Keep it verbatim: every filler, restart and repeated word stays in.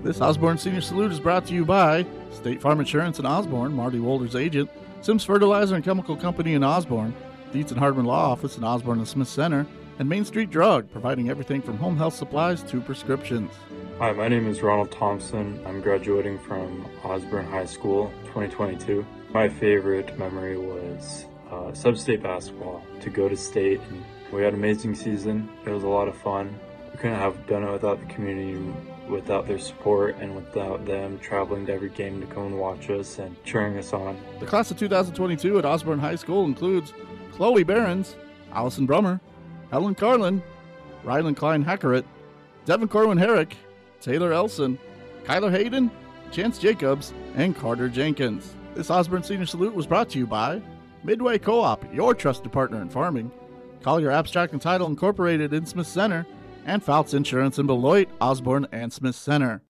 This Osborne Senior Salute is brought to you by State Farm Insurance in Osborne, Marty Wolder's agent, Sims Fertilizer and Chemical Company in Osborne, Dietz and Hardman Law Office in Osborne and Smith Center, and Main Street Drug, providing everything from home health supplies to prescriptions. Hi, my name is Ronald Thompson. I'm graduating from Osborne High School twenty twenty-two. My favorite memory was uh, sub-state basketball, to go to state. And we had an amazing season. It was a lot of fun. We couldn't have done it without the community, without their support, and without them traveling to every game to come and watch us and cheering us on. The class of two thousand twenty-two at Osborne High School includes Chloe Behrens, Allison Brummer, Helen Carlin, Rylan Klein Hackeret, Devin Corwin Herrick, Taylor Elson, Kyler Hayden, Chance Jacobs, and Carter Jenkins. This Osborne Senior Salute was brought to you by Midway Co-op, your trusted partner in farming, Collier Abstract and Title Incorporated in Smith Center, and Fouts Insurance in Beloit, Osborne, and Smith Center.